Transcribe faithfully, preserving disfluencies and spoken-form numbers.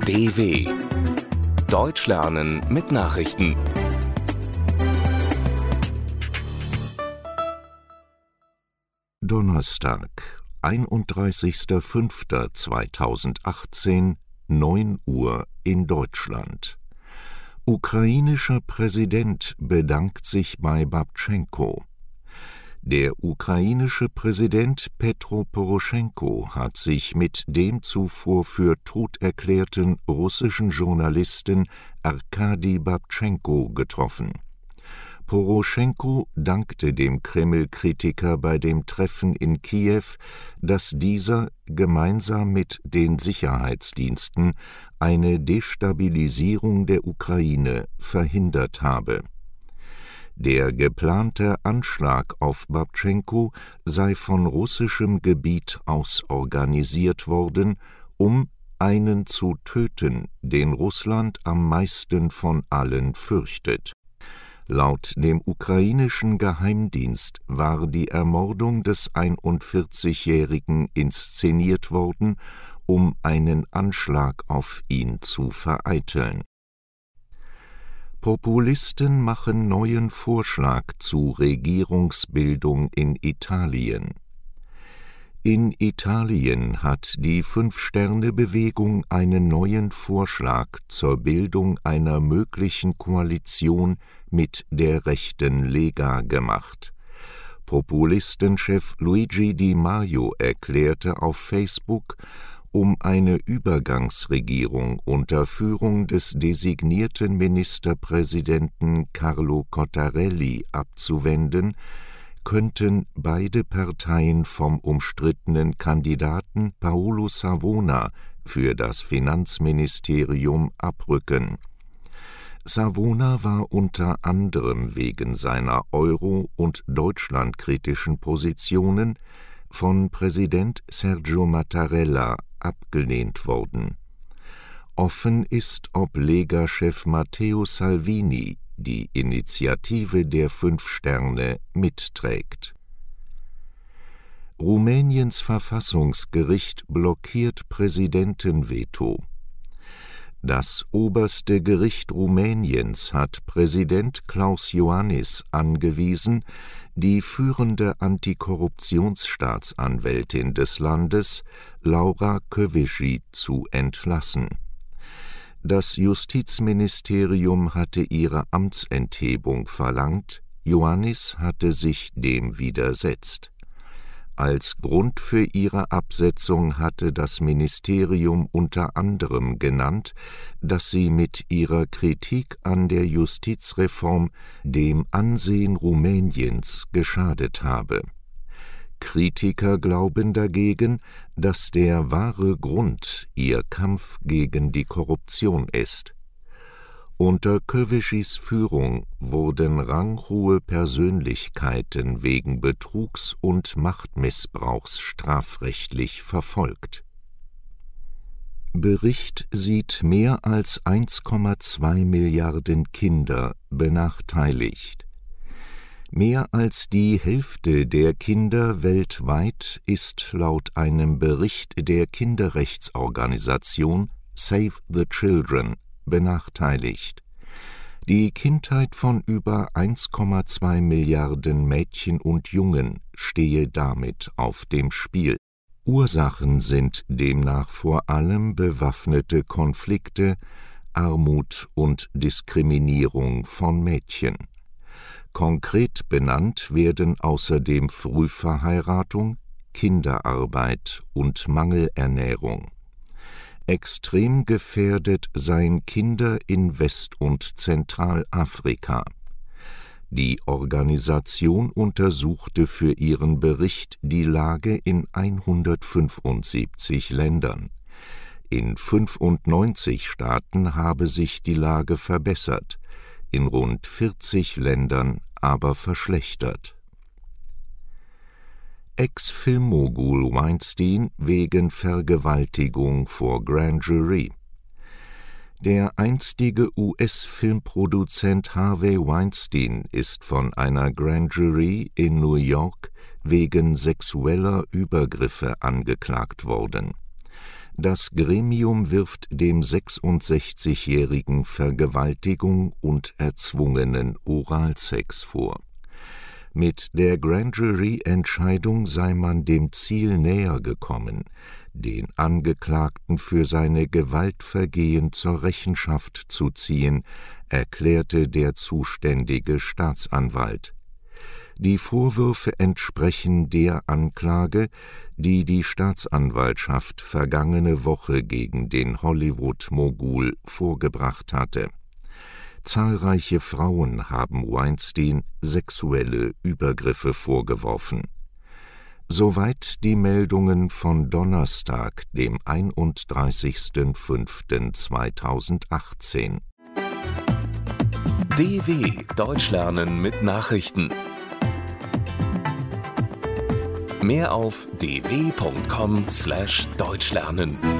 D W Deutsch lernen mit Nachrichten. Donnerstag, einunddreißigster fünfter zweitausendachtzehn, neun Uhr in Deutschland. Ukrainischer Präsident bedankt sich bei Babtschenko. Der ukrainische Präsident Petro Poroschenko hat sich mit dem zuvor für tot erklärten russischen Journalisten Arkadi Babtschenko getroffen. Poroschenko dankte dem Kreml-Kritiker bei dem Treffen in Kiew, dass dieser gemeinsam mit den Sicherheitsdiensten eine Destabilisierung der Ukraine verhindert habe. Der geplante Anschlag auf Babtschenko sei von russischem Gebiet aus organisiert worden, um einen zu töten, den Russland am meisten von allen fürchtet. Laut dem ukrainischen Geheimdienst war die Ermordung des einundvierzigjährigen inszeniert worden, um einen Anschlag auf ihn zu vereiteln. Populisten machen neuen Vorschlag zu Regierungsbildung in Italien. In Italien hat die Fünf-Sterne-Bewegung einen neuen Vorschlag zur Bildung einer möglichen Koalition mit der rechten Lega gemacht. Populistenchef Luigi Di Maio erklärte auf Facebook, um eine Übergangsregierung unter Führung des designierten Ministerpräsidenten Carlo Cottarelli abzuwenden, könnten beide Parteien vom umstrittenen Kandidaten Paolo Savona für das Finanzministerium abrücken. Savona war unter anderem wegen seiner euro- und deutschlandkritischen Positionen von Präsident Sergio Mattarella abgelehnt worden. Offen ist, ob Lega-Chef Matteo Salvini die Initiative der Fünf Sterne mitträgt. Rumäniens Verfassungsgericht blockiert Präsidentenveto. Das oberste Gericht Rumäniens hat Präsident Klaus Iohannis angewiesen, die führende Antikorruptionsstaatsanwältin des Landes, Laura Kövesi, zu entlassen. Das Justizministerium hatte ihre Amtsenthebung verlangt, Iohannis hatte sich dem widersetzt. Als Grund für ihre Absetzung hatte das Ministerium unter anderem genannt, dass sie mit ihrer Kritik an der Justizreform dem Ansehen Rumäniens geschadet habe. Kritiker glauben dagegen, dass der wahre Grund ihr Kampf gegen die Korruption ist. Unter Kövesis Führung wurden ranghohe Persönlichkeiten wegen Betrugs und Machtmissbrauchs strafrechtlich verfolgt. Bericht sieht mehr als eins Komma zwei Milliarden Kinder benachteiligt. Mehr als die Hälfte der Kinder weltweit ist laut einem Bericht der Kinderrechtsorganisation Save the Children benachteiligt. Die Kindheit von über eins Komma zwei Milliarden Mädchen und Jungen stehe damit auf dem Spiel. Ursachen sind demnach vor allem bewaffnete Konflikte, Armut und Diskriminierung von Mädchen. Konkret benannt werden außerdem Frühverheiratung, Kinderarbeit und Mangelernährung. Extrem gefährdet seien Kinder in West- und Zentralafrika. Die Organisation untersuchte für ihren Bericht die Lage in hundertfünfundsiebzig Ländern. In fünfundneunzig Staaten habe sich die Lage verbessert, in rund vierzig Ländern aber verschlechtert. Ex-Filmmogul Weinstein wegen Vergewaltigung vor Grand Jury. Der einstige U S-Filmproduzent Harvey Weinstein ist von einer Grand Jury in New York wegen sexueller Übergriffe angeklagt worden. Das Gremium wirft dem sechsundsechzigjährigen Vergewaltigung und erzwungenen Oralsex vor. Mit der Grand Jury-Entscheidung sei man dem Ziel näher gekommen, den Angeklagten für seine Gewaltvergehen zur Rechenschaft zu ziehen, erklärte der zuständige Staatsanwalt. Die Vorwürfe entsprechen der Anklage, die die Staatsanwaltschaft vergangene Woche gegen den Hollywood-Mogul vorgebracht hatte. Zahlreiche Frauen haben Weinstein sexuelle Übergriffe vorgeworfen. Soweit die Meldungen von Donnerstag, dem einunddreißigsten fünften zweitausendachtzehn. D W Deutsch lernen mit Nachrichten. Mehr auf d w punkt com slash deutsch lernen.